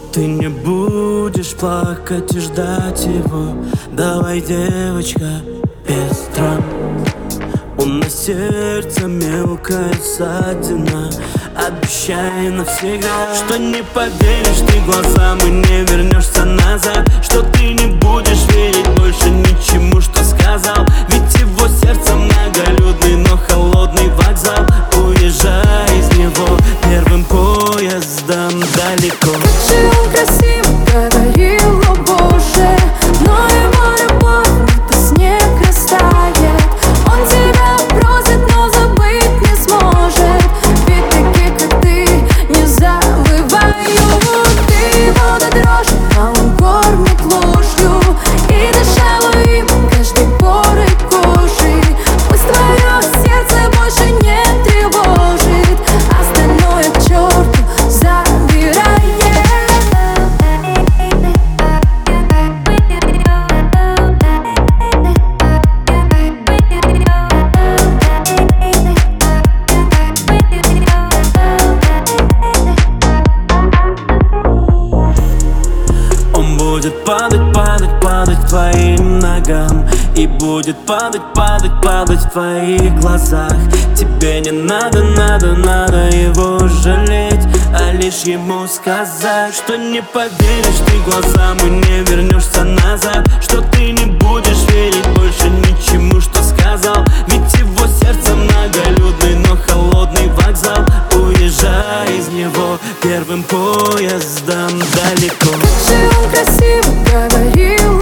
Ты не будешь плакать и ждать его. Давай, девочка, без драм. У нас сердце мелкая ссадина. Обещай навсегда, что не поверишь ты глазам и не вернешься назад, что ты не будешь верить больше ничему, что сказал. Ведь его сердце многолюдный, но холодный вокзал. Уезжай из него первым поездом далеко. Как же он красив, говорил, о боже, но его любовь будто снег растает. Он тебя просит, но забыть не сможет, ведь таких, как ты, не забывают. Ты его до дрожи, а он кормит ложью и дышало им каждой порой кожи. Пусть твое сердце больше не тревожит, остальное к черту забирай. Он будет падать, падать, падать к твоим ногам, и будет падать, падать, падать в твоих глазах. Тебе не надо, надо его жалеть, а лишь ему сказать, что не поверишь ты глазам и не вернешься назад, что ты не будешь верить больше ничему, что сказал. Ведь его сердце многолюдный, но холодный вокзал. Уезжай из него первым поездом далеко. Как же он красив, говорил,